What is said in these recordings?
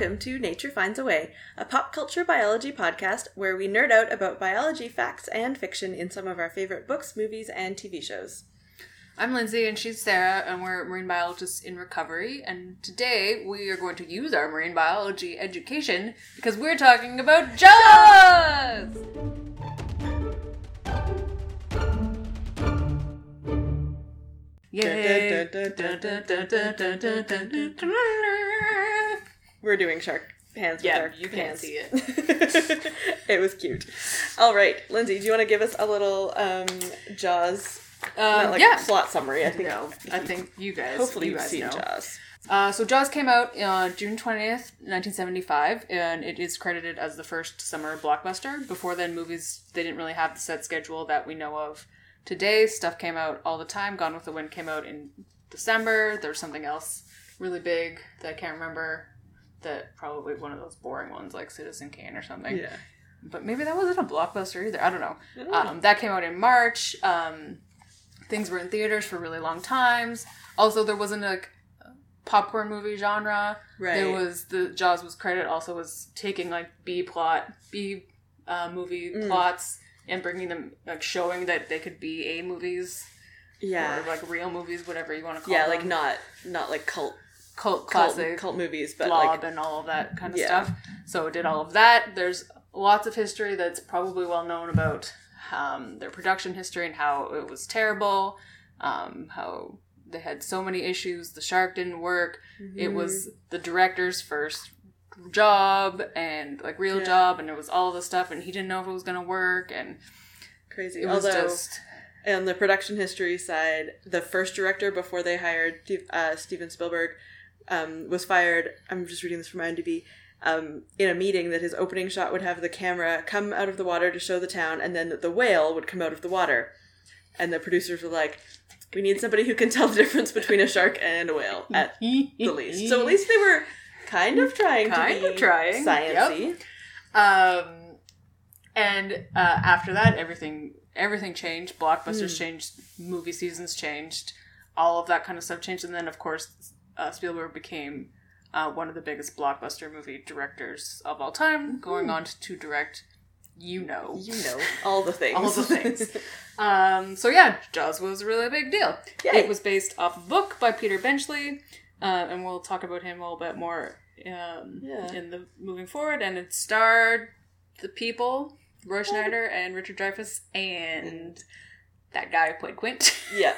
welcome to Nature Finds a Way, a pop culture biology podcast where we nerd out about biology facts and fiction in some of our favorite books, movies, and TV shows. I'm Lindsay and she's Sarah, and we're marine biologists in recovery, and today we are going to use our marine biology education because we're talking about Jaws! Yay! We're doing shark hands with our you hands. can't see it. It was cute. All right, Lindsay, do you want to give us a little Jaws plot summary? I think you guys. Hopefully you you've guys seen know. Jaws. So Jaws came out on June 20th, 1975, and it is credited as the first summer blockbuster. Before then, movies, they didn't really have the set schedule that we know of today. Stuff came out all the time. Gone with the Wind came out in December. There was something else really big that I can't remember. That probably one of those boring ones like Citizen Kane or something. Yeah. But maybe that wasn't a blockbuster either. I don't know. That came out in March. Things were in theaters for really long times. Also, there wasn't a popcorn movie genre. Right. There was Jaws was credited also was taking like B movie plots and bringing them, like showing that they could be A movies. Yeah. Or like real movies, whatever you want to call them. them. Yeah, like not like cult classic cult movies, but Blob like, and all of that kind of stuff. So it did all of that. There's lots of history that's probably well known about their production history and how it was terrible, how they had so many issues. The shark didn't work. Mm-hmm. It was the director's first job and like real job, and it was all this stuff, and he didn't know if it was going to work, and crazy. It was just... On the production history side, the first director before they hired Steven Spielberg was fired. I'm just reading this from IMDb. In a meeting that his opening shot would have the camera come out of the water to show the town, and then the whale would come out of the water. And the producers were like, we need somebody who can tell the difference between a shark and a whale, at the least. So at least they were kind of trying to be sciencey. Yep. And after that, everything changed. Blockbusters changed. Movie seasons changed. All of that kind of stuff changed. And then, of course, Spielberg became one of the biggest blockbuster movie directors of all time, going on to direct, all the things. All the things. So yeah, Jaws was a really big deal. Yay. It was based off a book by Peter Benchley, and we'll talk about him a little bit more in the moving forward. And it starred the people, Roy Schneider and Richard Dreyfuss, and that guy who played Quint. Yeah.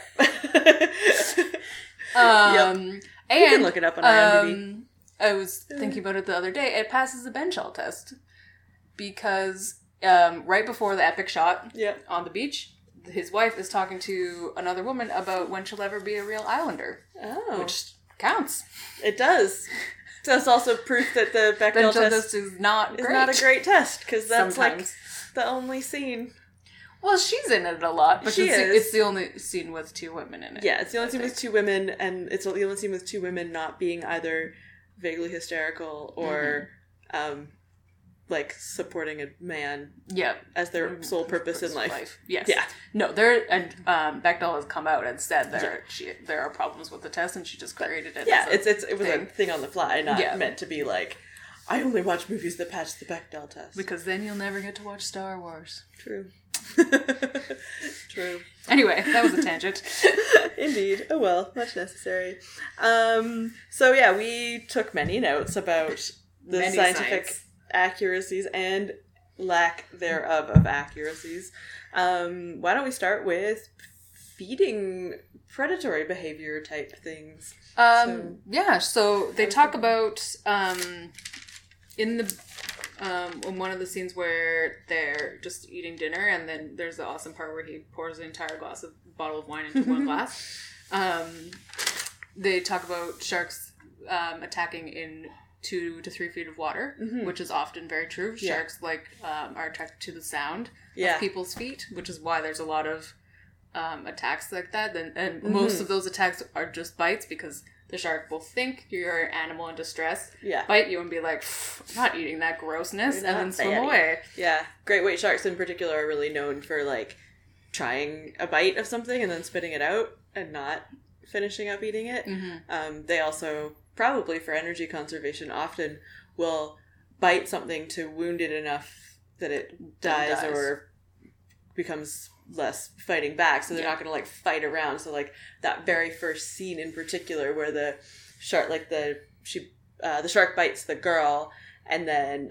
And you can look it up on IMDb. I was thinking about it the other day. It passes the Benchall test because right before the epic shot on the beach, his wife is talking to another woman about when she'll ever be a real islander. Oh. Which counts. It does. So it's also proof that the Bechdel test is not a great test, because that's like the only scene. Well, she's in it a lot, but it's the only scene with two women in it. Yeah, it's the only scene with two women, and it's the only scene with two women not being either vaguely hysterical or like supporting a man as their sole purpose in life. Yes. Yeah. No, Bechdel has come out and said there are problems with the test, and she just created it. Yeah, it was a thing on the fly, not meant to be like, I only watch movies that pass the Bechdel test. Because then you'll never get to watch Star Wars. True. True. Anyway, that was a tangent. Indeed. Oh well, much necessary. So yeah, we took many notes about the scientific accuracies and lack thereof of accuracies. Why don't we start with feeding predatory behavior type things? So they talk about in one of the scenes where they're just eating dinner, and then there's the awesome part where he pours the entire bottle of wine into one glass. They talk about sharks attacking in 2 to 3 feet of water, which is often very true. Sharks are attracted to the sound of people's feet, which is why there's a lot of attacks like that. And most of those attacks are just bites, because the shark will think you're an animal in distress, bite you and be like, I'm not eating that grossness, and then swim away. Yeah. Great white sharks in particular are really known for like trying a bite of something and then spitting it out and not finishing up eating it. They also, probably for energy conservation, often will bite something to wound it enough that it dies. Or becomes less fighting back, so they're not going to like fight around. So like that very first scene in particular where the shark, like the shark bites the girl and then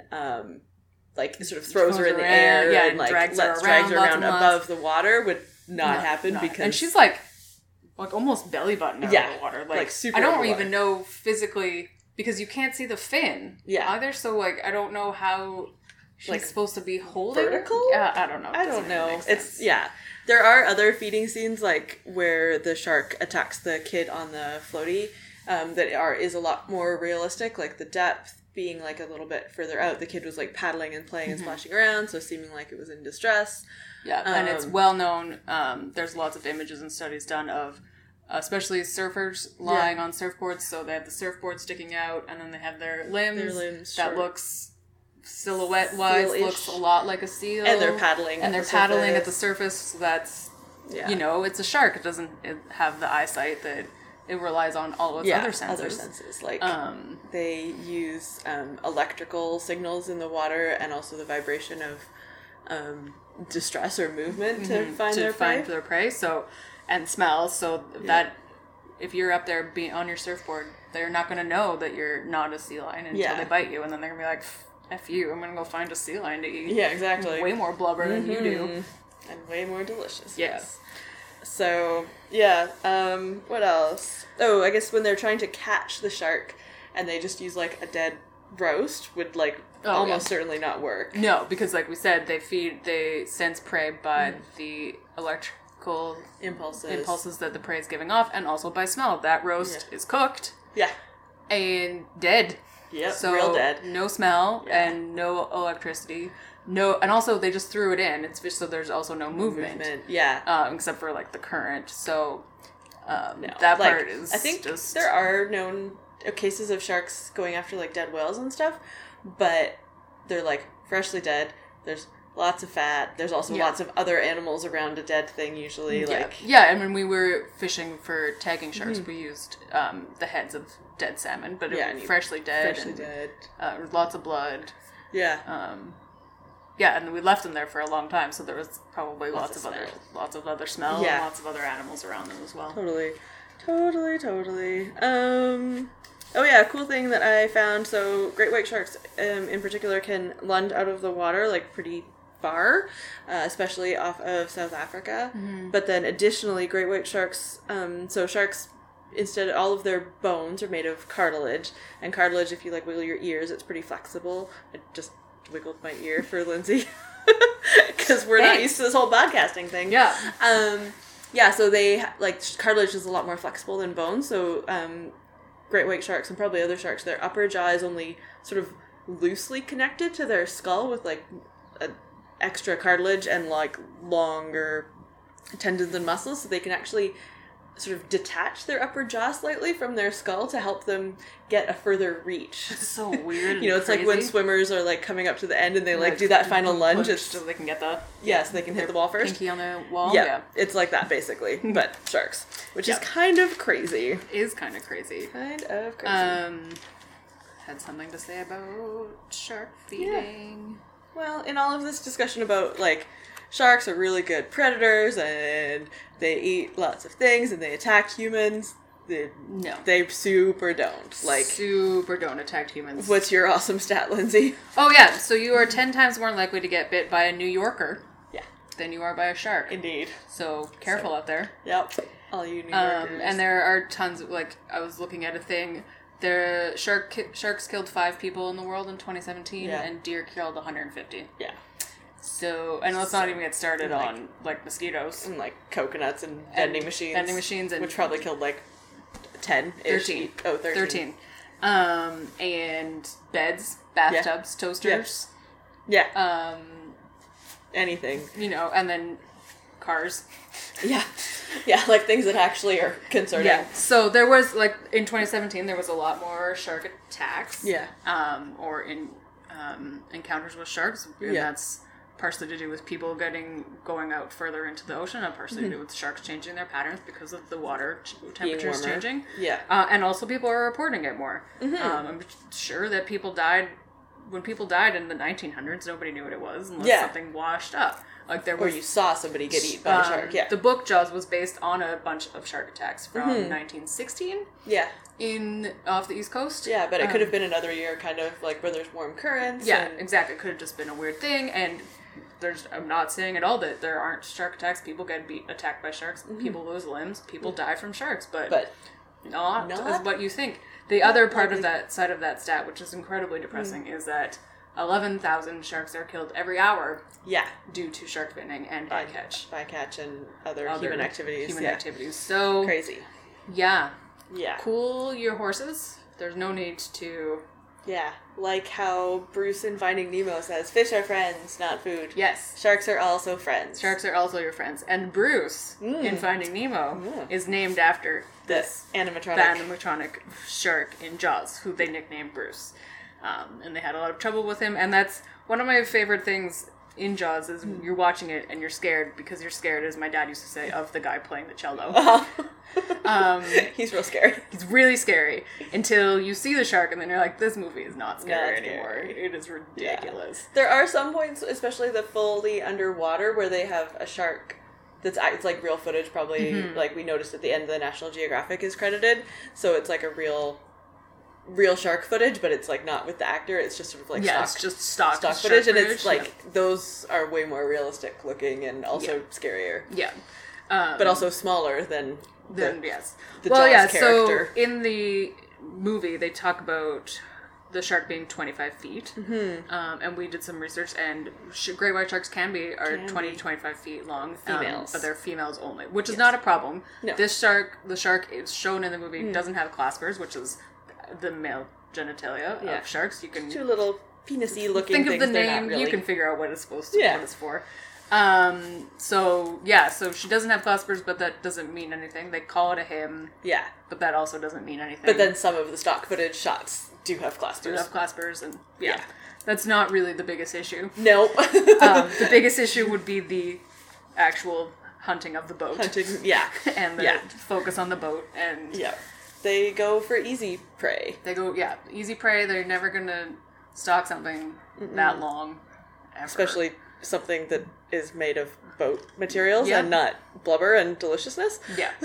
like sort of throws her in the air and like drags her around above the water would not happen because and she's like almost belly button out of the water, like super. I don't even know physically because you can't see the fin either. So like I don't know how. She's supposed to be holding vertical? Yeah, I don't know. I don't know. It's there are other feeding scenes like where the shark attacks the kid on the floaty that is a lot more realistic, like the depth being like a little bit further out. The kid was like paddling and playing and splashing around, so seeming like it was in distress. Yeah, and it's well known. There's lots of images and studies done of especially surfers lying on surfboards, so they have the surfboard sticking out and then they have their limbs that looks silhouette-wise looks a lot like a seal. And they're paddling. And they're paddling at the surface, so that's, it's a shark. It doesn't have the eyesight that it relies on all of its other senses. Like, they use electrical signals in the water and also the vibration of distress or movement to find their prey. So, and smells, so that if you're up there on your surfboard, they're not going to know that you're not a sea lion until they bite you, and then they're going to be like, F you, I'm gonna go find a sea lion to eat. Yeah, exactly. Way more blubber than you do. And way more delicious. Yes. So, what else? Oh, I guess when they're trying to catch the shark and they just use like a dead roast would like almost certainly not work. No, because like we said, they sense prey by the electrical impulses that the prey is giving off, and also by smell. That roast is cooked. Yeah. And dead. Yep, so real dead. No smell and no electricity. No, and also they just threw it in. It's just so there's also no movement. Except for like the current. So that part is. I think there are known cases of sharks going after like dead whales and stuff, but they're like freshly dead. There's lots of fat. There's also lots of other animals around a dead thing usually. And when we were fishing for tagging sharks, we used the heads of dead salmon, but it was freshly dead. Lots of blood. Yeah. And we left them there for a long time, so there was probably lots of other smell and lots of other animals around them as well. Totally. Cool thing that I found. So great white sharks, in particular, can lunge out of the water like pretty far, especially off of South Africa. But then additionally, great white sharks. So sharks, instead, all of their bones are made of cartilage, and cartilage, if you like wiggle your ears, it's pretty flexible. I just wiggled my ear for Lindsay because we're not used to this whole podcasting thing. So they cartilage is a lot more flexible than bone. So great white sharks and probably other sharks, their upper jaw is only sort of loosely connected to their skull with like extra cartilage and like longer tendons and muscles, so they can actually sort of detach their upper jaw slightly from their skull to help them get a further reach. It's so weird. It's like when swimmers are like coming up to the end and they like do that final lunge. It's so they can get the so they can hit the wall first. Pinky on the wall. Yeah, it's like that basically, but sharks, which is kind of crazy. It is kind of crazy. Had something to say about shark feeding. Well, in all of this discussion about like sharks are really good predators and they eat lots of things and they attack humans. They super don't. Super don't attack humans. What's your awesome stat, Lindsay? Oh, yeah. So you are 10 times more likely to get bit by a New Yorker than you are by a shark. Indeed. So careful out there. Yep. All you New Yorkers. And there are tons of, I was looking at a thing. Sharks killed 5 people in the world in 2017 and deer killed 150. Yeah. So, and let's not even get started on, mosquitoes. And, coconuts and vending machines. Which probably killed, 10. 13. 13. And beds, bathtubs, toasters. Yeah. Anything. And then cars. Yeah. Yeah, things that actually are concerning. Yeah. So there was, in 2017, there was a lot more shark attacks. Yeah. Or in encounters with sharks. And that's partially to do with people going out further into the ocean, and partially to do with sharks changing their patterns because of the water temperatures changing. Yeah. And also people are reporting it more. I'm sure that when people died in the 1900s, nobody knew what it was unless something washed up. Like there was, or you saw somebody get eaten by a shark. Yeah. The book Jaws was based on a bunch of shark attacks from 1916. Yeah. Off the East Coast. Yeah, but it could have been another year, kind of like where there's warm currents. Yeah, exactly. It could have just been a weird thing, and I'm not saying at all that there aren't shark attacks. People get attacked by sharks. People lose limbs. People die from sharks, but not as what you think. The other part of that side of that stat, which is incredibly depressing, is that 11,000 sharks are killed every hour. Yeah, due to shark finning and bycatch, and other human activities. So crazy. Yeah. Yeah. Cool your horses. There's no need to. Yeah, like how Bruce in Finding Nemo says, "Fish are friends, not food." Yes. Sharks are also friends. Sharks are also your friends. And Bruce in Finding Nemo is named after this animatronic shark in Jaws, who they nicknamed Bruce. And they had a lot of trouble with him, and that's one of my favorite things in Jaws is you're watching it and you're scared because you're scared, as my dad used to say, of the guy playing the cello. He's real scary. He's really scary until you see the shark, and then you're like, this movie is not scary anymore. It is ridiculous. Yeah. There are some points, especially the fully underwater, where they have a shark it's like real footage, probably like we noticed at the end of the National Geographic is credited, so it's like a real shark footage, but it's like not with the actor, it's just sort of like it's just stock footage, and it's like those are way more realistic looking and also scarier. Yeah. But also smaller than the Jaws character. So in the movie they talk about the shark being 25 feet, and we did some research, and great white sharks are 20 to 25 feet long, females, but they're females only, which is not a problem. No. The shark is shown in the movie doesn't have claspers, which is the male genitalia of sharks. You can two little penis-y looking think things. Of the name, really. You can figure out what it's supposed to what it's for. So she doesn't have claspers, but that doesn't mean anything. They call it a him. Yeah. But that also doesn't mean anything. But then some of the stock footage shots do have claspers. And that's not really the biggest issue. No. The biggest issue would be the actual hunting of the boat. And the focus on the boat. And they go for easy prey. Easy prey. They're never going to stalk something that long, ever. Especially something that is made of boat materials and not blubber and deliciousness.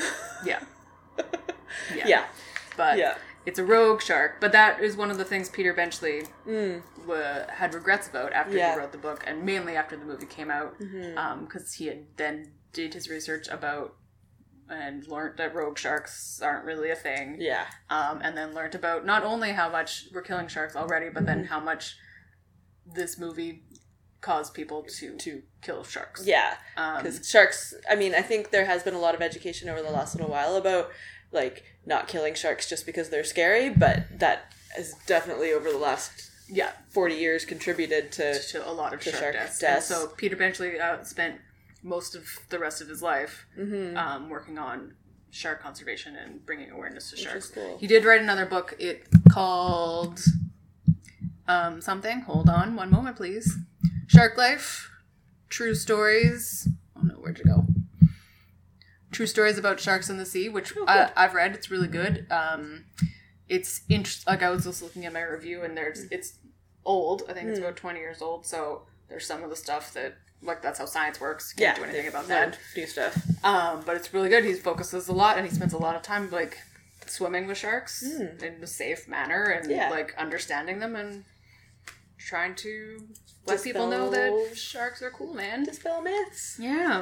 But it's a rogue shark. But that is one of the things Peter Benchley had regrets about after he wrote the book, and mainly after the movie came out, because he had then did his research about and learned that rogue sharks aren't really a thing. And then learned about not only how much we're killing sharks already, but then how much this movie caused people to kill sharks. Because sharks, I mean, I think there has been a lot of education over the last little while about, like, not killing sharks just because they're scary, but that has definitely over the last 40 years contributed to a lot of shark deaths. And so Peter Benchley spent most of the rest of his life working on shark conservation and bringing awareness to sharks. Cool. He did write another book. It called something. Hold on one moment, please. Shark Life. True Stories. Oh no, where'd you go? True Stories about Sharks in the Sea, which I've read. It's really good. It's interesting. Like, I was just looking at my review, and it's old. I think it's about 20 years old. So there's some of the stuff that, like, that's how science works. You can't do anything about that. New stuff. But it's really good. He focuses a lot, and he spends a lot of time, like, swimming with sharks in a safe manner, and like understanding them and trying to let people know that sharks are cool, man. Dispel myths. Yeah.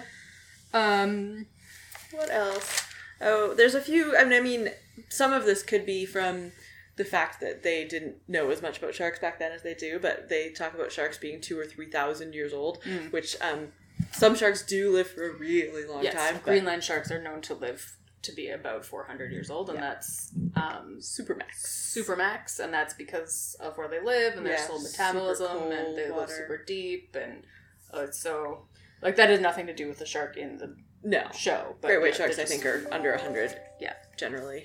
What else? Oh, there's a few. I mean, some of this could be from the fact that they didn't know as much about sharks back then as they do, but they talk about sharks being 2,000 or 3,000 years old, which some sharks do live for a really long time. Greenland sharks are known to live to be about 400 years old, and that's supermax, and that's because of where they live and their slow metabolism, and they live super deep, and so, like, that has nothing to do with the shark in the show. But great white sharks, I think, are under 100. Generally.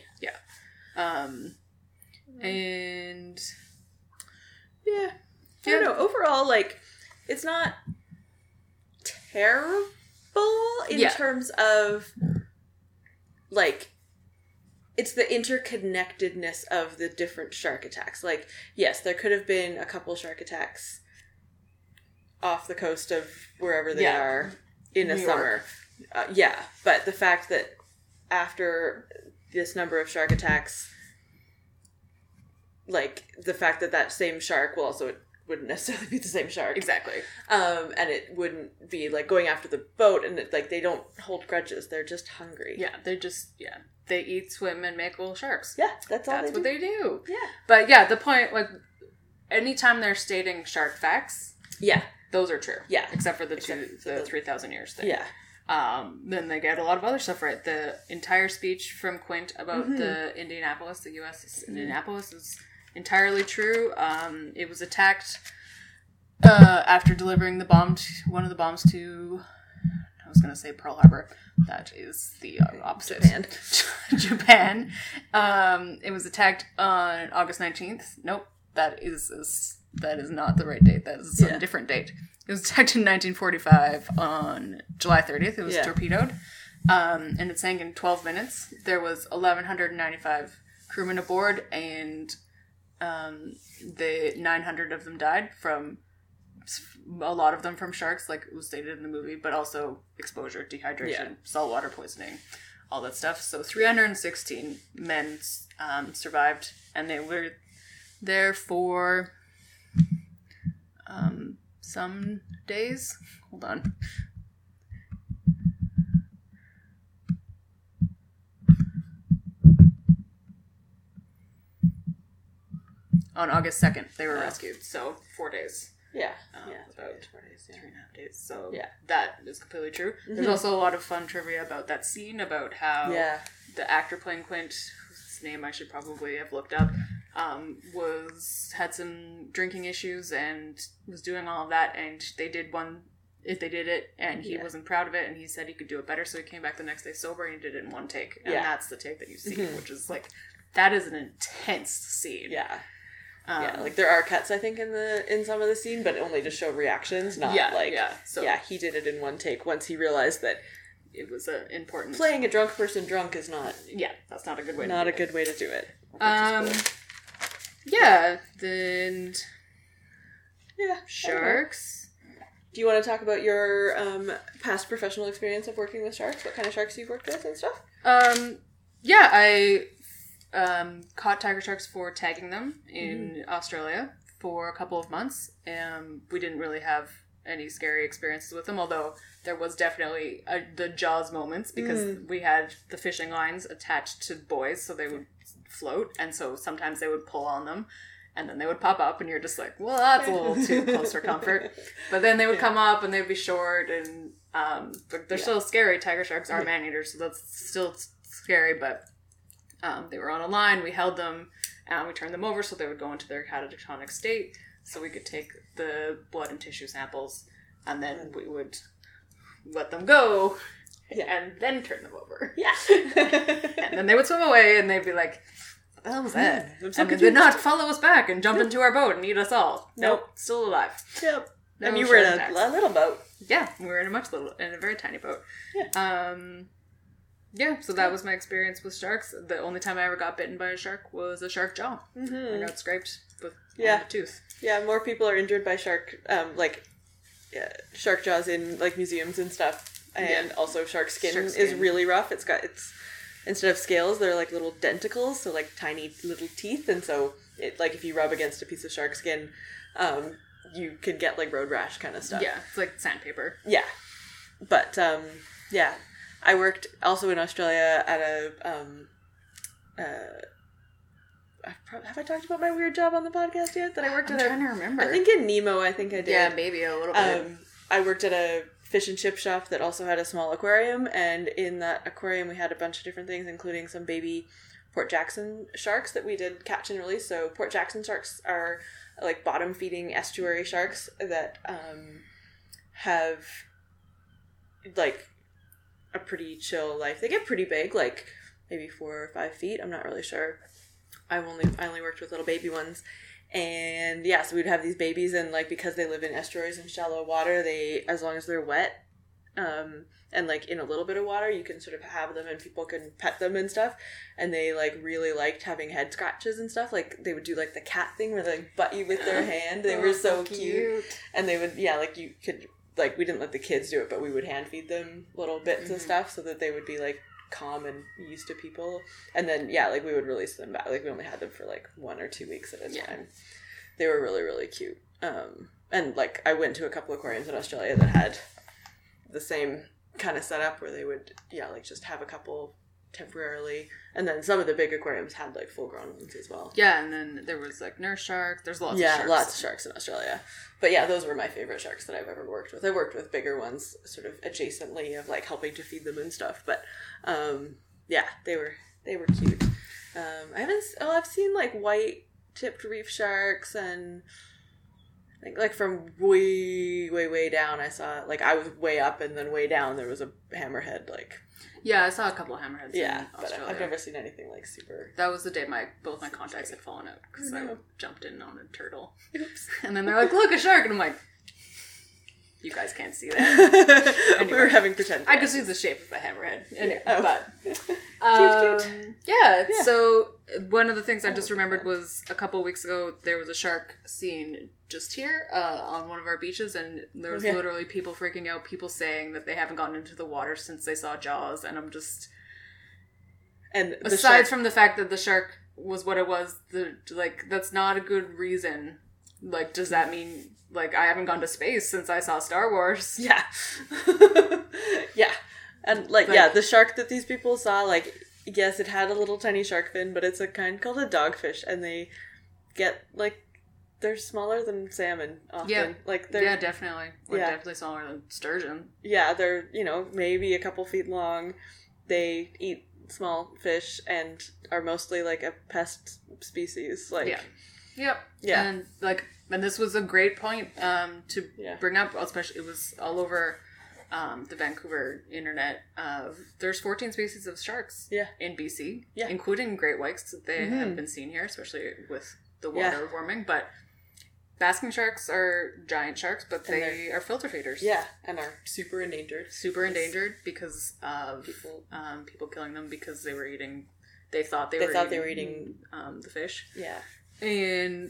And I don't know. Overall, like, it's not terrible in terms of, like, it's the interconnectedness of the different shark attacks. Like, yes, there could have been a couple shark attacks off the coast of wherever they are in the summer. But the fact that after this number of shark attacks, like, the fact that that same shark wouldn't necessarily be the same shark. Exactly. And it wouldn't be, like, going after the boat, and, like, they don't hold grudges. They're just hungry. Yeah, they eat, swim, and make little sharks. Yeah, that's what they do. Yeah. But, yeah, the point, like, anytime they're stating shark facts... Yeah. Those are true. Yeah. Except for the 3,000 years thing. Yeah. Then they get a lot of other stuff right. The entire speech from Quint about the Indianapolis, the USS Indianapolis, is entirely true. It was attacked after delivering one of the bombs to, I was going to say Pearl Harbor. That is the opposite. Japan. It was attacked on August 19th. Nope. That is not the right date. That is a different date. It was attacked in 1945 on July 30th. It was torpedoed. And it sank in 12 minutes. There was 1,195 crewmen aboard, and the 900 of them died from, a lot of them from sharks, like it was stated in the movie, but also exposure, dehydration, saltwater poisoning, all that stuff. So 316 men survived, and they were there for some days. Hold on. On August 2nd, they were rescued. So 4 days. Yeah. About 4 days, 3.5 days. So yeah, that is completely true. There's also a lot of fun trivia about that scene, about how the actor playing Quint, whose name I should probably have looked up, had some drinking issues and was doing all of that, and they did it, and he wasn't proud of it, and he said he could do it better, so he came back the next day sober, and he did it in one take, and that's the take that you see, which is like, that is an intense scene. Like there are cuts, I think, in some of the scene, but only to show reactions, not he did it in one take once he realized that it was important. Playing a drunk person drunk is not. Yeah, that's not a good way. Not a good way to do it. Then. Yeah. Sharks. Do you want to talk about your past professional experience of working with sharks? What kind of sharks you've worked with and stuff? I caught tiger sharks for tagging them in Australia for a couple of months. We didn't really have any scary experiences with them, although there was definitely the Jaws moments, because we had the fishing lines attached to buoys so they would float, and so sometimes they would pull on them and then they would pop up and you're just like, well, that's a little too close for comfort. But then they would come up and they'd be short, and but they're still scary. Tiger sharks are man-eaters, so that's still scary, but they were on a line, we held them, and we turned them over so they would go into their catatonic state, so we could take the blood and tissue samples, and then we would let them go, and then turn them over. And then they would swim away, and they'd be like, what the hell was that? And they did not follow us back and jump into our boat and eat us all. Nope, still alive. Yep. No, and you were in a little boat. Yeah, we were in a very tiny boat. So that was my experience with sharks. The only time I ever got bitten by a shark was a shark jaw. I got scraped with a tooth. Yeah, more people are injured by shark jaws in like museums and stuff. And also shark skin is really rough. It's instead of scales, they're like little denticles, so like tiny little teeth. And so like if you rub against a piece of shark skin, you can get like road rash kind of stuff. Yeah, it's like sandpaper. Yeah. But I worked also in Australia at have I talked about my weird job on the podcast yet? That I worked at trying to remember. I think in Nemo, I think I did. Yeah, maybe a little bit. I worked at a fish and chip shop that also had a small aquarium, and in that aquarium we had a bunch of different things, including some baby Port Jackson sharks that we did catch and release. So Port Jackson sharks are like bottom-feeding estuary sharks that have like a pretty chill life. They get pretty big, like maybe 4 or 5 feet. I'm not really sure. I only worked with little baby ones, And yeah, so we'd have these babies, and like because they live in estuaries and shallow water, they, as long as they're wet, and like in a little bit of water, you can sort of have them and people can pet them and stuff. And they like really liked having head scratches and stuff. Like they would do like the cat thing where they like butt you with their hand. They were so cute. And they would, like you could, like we didn't let the kids do it, but we would hand feed them little bits and stuff so that they would be like calm and used to people. And then like we would release them back. Like we only had them for like 1 or 2 weeks at a time. They were really, really cute. And like I went to a couple aquariums in Australia that had the same kind of setup where they would like just have a couple temporarily, and then some of the big aquariums had like full grown ones as well. And then there was like nurse shark. There's lots of sharks. Lots of sharks in Australia. But those were my favorite sharks that I've ever worked with. I worked with bigger ones sort of adjacently of like helping to feed them and stuff, but they were cute. I've seen like white tipped reef sharks, and like from way down I saw, like I was way up and then way down there was a hammerhead. Like I saw a couple of hammerheads in Australia. But I've never seen anything like super. That was the day both my contacts had fallen out because I jumped in on a turtle. Oops. And then they're like, look, a shark, and I'm like, you guys can't see that. Anyway, we were having pretend. I could see the shape of the hammerhead. Anyway, but cute. So one of the things I just remembered was a couple of weeks ago there was a shark seen just here on one of our beaches, and there was literally people freaking out, people saying that they haven't gotten into the water since they saw Jaws, and I'm just... And aside from the fact that the shark was what it was, that's not a good reason. Like, does that mean, like, I haven't gone to space since I saw Star Wars? Yeah. And, the shark that these people saw, like, yes, it had a little tiny shark fin, but it's a kind called a dogfish, and they get, like, they're smaller than salmon often. Yeah. Like, they're... definitely. Definitely smaller than sturgeon. Yeah, they're, maybe a couple feet long. They eat small fish and are mostly, like, a pest species. Like... Yeah. Yep. Yeah. And this was a great point to bring up, especially, it was all over the Vancouver internet. There's 14 species of sharks in BC, including great whites that they have been seen here, especially with the water warming. But basking sharks are giant sharks, but they are filter feeders. Yeah, and are super endangered. Endangered because of people killing them because they were eating... They thought they were eating the fish. Yeah. And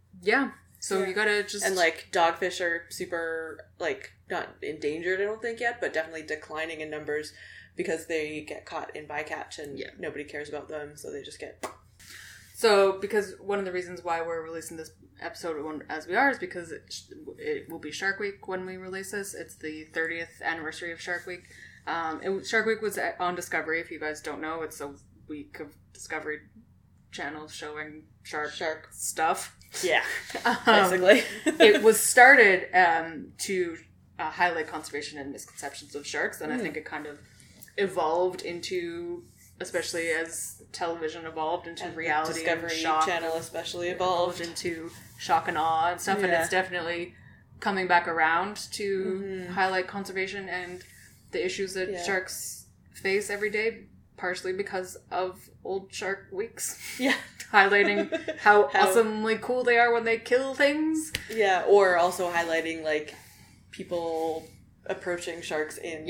so you gotta just... And like dogfish are super, like, not endangered I don't think yet, but definitely declining in numbers because they get caught in bycatch and nobody cares about them, so they just get... So, because one of the reasons why we're releasing this episode as we are is because it will be Shark Week when we release this. It's the 30th anniversary of Shark Week. Shark Week was on Discovery, if you guys don't know. It's a week of Discovery Channel showing shark stuff. Yeah, basically. It was started to highlight conservation and misconceptions of sharks, and I think it kind of evolved into, especially as television evolved into and reality, Discovery and Channel especially evolved into shock and awe and stuff, and it's definitely coming back around to highlight conservation and the issues that sharks face every day, partially because of old shark weeks. Yeah. Highlighting how awesomely cool they are when they kill things. Yeah, or also highlighting, like, people approaching sharks in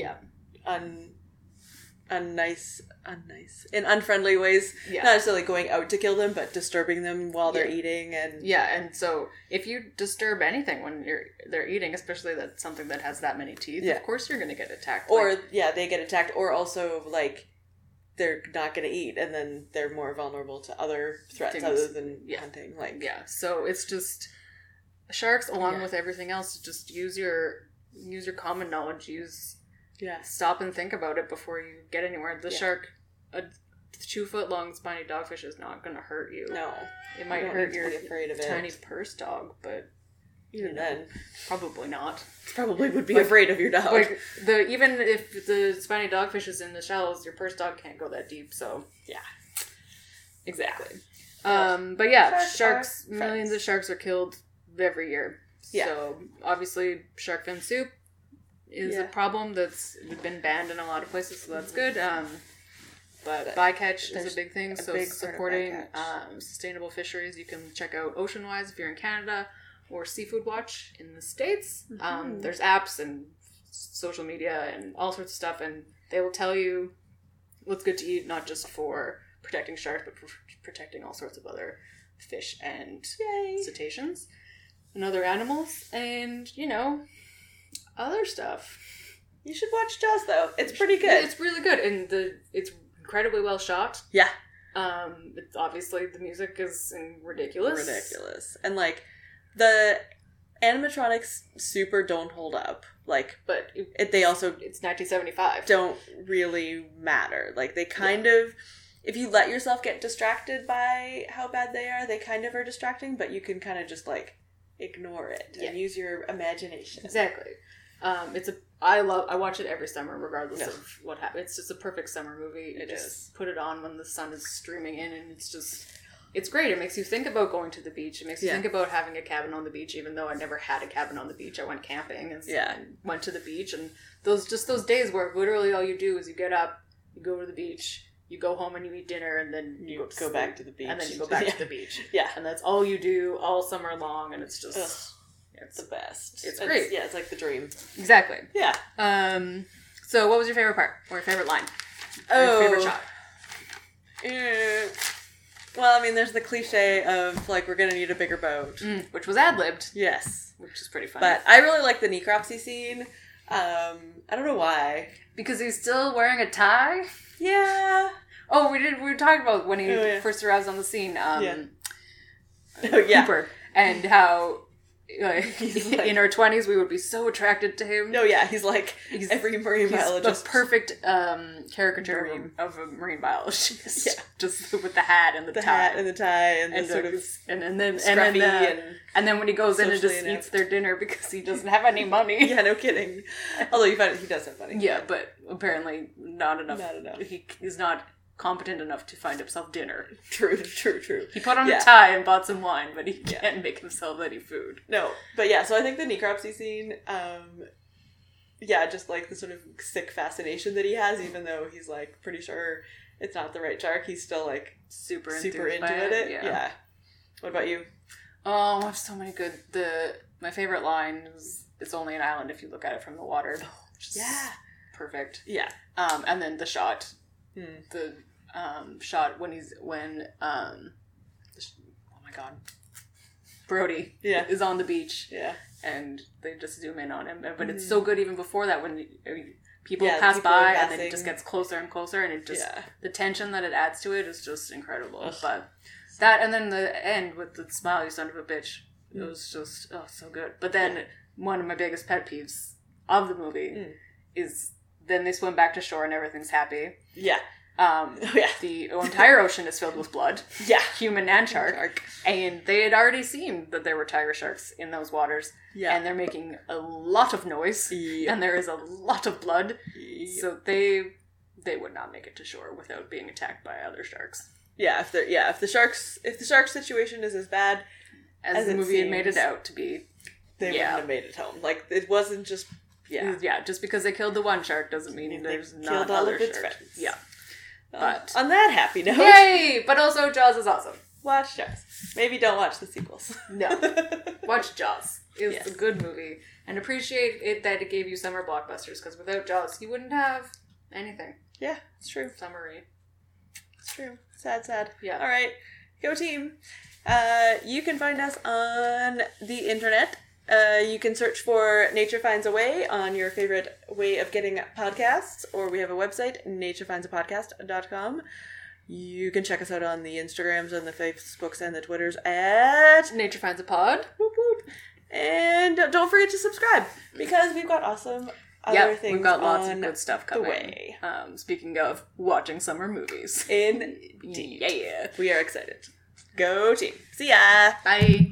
in unfriendly ways. Yeah. Not necessarily going out to kill them, but disturbing them while they're eating. And so if you disturb anything when they're eating, especially that's something that has that many teeth, of course you're going to get attacked. Or, they get attacked, or also, like, they're not going to eat, and then they're more vulnerable to other threats other than hunting. Like, so it's just sharks, along with everything else. Just use your common knowledge. Stop and think about it before you get anywhere. The shark, a 2-foot long spiny dogfish is not going to hurt you. No, it might hurt your tiny purse dog, but even then, probably not. Probably would be afraid of your dog. Like even if the spiny dogfish is in the shallows, your purse dog can't go that deep. So exactly. But sharks. Millions of sharks are killed every year. Yeah. So obviously, shark fin soup is a problem that's been banned in a lot of places. So that's good. But bycatch is a big thing, a so big part of supporting bycatch. sustainable fisheries. You can check out Oceanwise if you're in Canada, or Seafood Watch in the States. There's apps and social media and all sorts of stuff, and they will tell you what's good to eat, not just for protecting sharks, but for protecting all sorts of other fish and cetaceans and other animals, and, other stuff. You should watch Jaws, though. It's pretty good. It's really good, and it's incredibly well shot. Yeah. It's obviously the music is ridiculous. And, the animatronics super don't hold up. But they also... It's 1975. Don't really matter. They kind of... If you let yourself get distracted by how bad they are, they kind of are distracting, but you can kind of just, ignore it and use your imagination. Exactly. I watch it every summer, regardless of what happens. It's just a perfect summer movie. You just put it on when the sun is streaming in, and it's great. It makes you think about going to the beach. It makes you think about having a cabin on the beach, even though I never had a cabin on the beach. I went camping and went to the beach, and those days where literally all you do is you get up, you go to the beach, you go home and you eat dinner, and then you go back to the beach. And then you go back to the beach. Yeah. And that's all you do all summer long, and it's just... It's the best. It's great. It's like the dream. Exactly. Yeah. So what was your favorite part? Or your favorite line? Or your favorite shot? Well, there's the cliche of, we're gonna need a bigger boat. Which was ad-libbed. Yes. Which is pretty funny. But I really like the necropsy scene. I don't know why. Because he's still wearing a tie? Yeah. Oh, we were talking about when he first arrives on the scene. Cooper. And how... in our 20s, we would be so attracted to him. No, yeah, he's every marine biologist. The perfect caricature of a marine biologist. Yeah, just with the hat and the tie. And the sort of and then when he goes in and just eats their dinner because he doesn't have any money. Yeah, no kidding. Although you find he does have money. Yeah, but apparently not enough. He is not competent enough to find himself dinner. True. He put on a tie and bought some wine, but he can't make himself any food. No, but so I think the necropsy scene, just the sort of sick fascination that he has, even though he's pretty sure it's not the right shark, he's still super into it. Yeah. What about you? Oh, I have so many good. My favorite line is, "It's only an island if you look at it from the water." Perfect. Yeah. And then the shot. The shot when oh my god, Brody is on the beach, and they just zoom in on him, but it's so good even before that when people pass by and then it just gets closer and closer, and it just the tension that it adds to it is just incredible. But that, and then the end with the "smile, you son of a bitch," it was just so good. But then one of my biggest pet peeves of the movie is then they swim back to shore and everything's happy. Yeah. The entire ocean is filled with blood. Yeah. Human and shark. And they had already seen that there were tiger sharks in those waters. Yeah. And they're making a lot of noise. Yeah. And there is a lot of blood. Yeah. So they would not make it to shore without being attacked by other sharks. Yeah, if the shark situation is as bad as the movie had made it out to be, they wouldn't have made it home. It wasn't just just because they killed the one shark doesn't mean there's not other sharks. Friends. Yeah. But on that happy note, yay! But also, Jaws is awesome. Watch Jaws. Maybe don't watch the sequels. No, watch Jaws. It's a good movie, and appreciate it that it gave you summer blockbusters. Because without Jaws, you wouldn't have anything. Yeah, it's true. Summary. It's true. Sad. Yeah. All right, go team. You can find us on the internet. You can search for Nature Finds a Way on your favorite way of getting podcasts, or we have a website, naturefindsaPodcast.com. You can check us out on the Instagrams and the Facebooks and the Twitters at Nature Finds a Pod. Whoop, whoop. And don't forget to subscribe, because we've got awesome other things. We've got lots of good stuff coming. The way. Speaking of watching summer movies. Indeed. Yeah. We are excited. Go team. See ya. Bye.